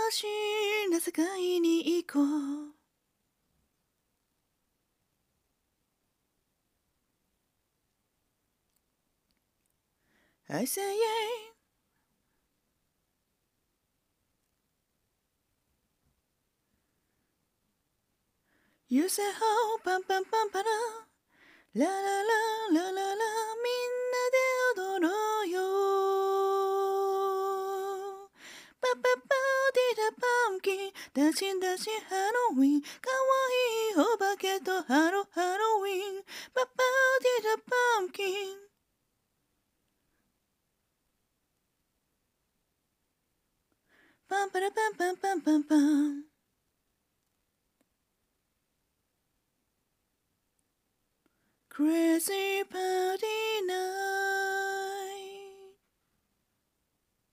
しな世界に行こう。I say yeah. You say ho, パンパンパンパラ。ララララララ、みんなで踊ろうよ。パパパディダパンキン、ダシンダシンハロウィン、かわいいお化けとハロハロウィン。パパディダパンキン。パンパラパンパンパンパンパン。Crazy party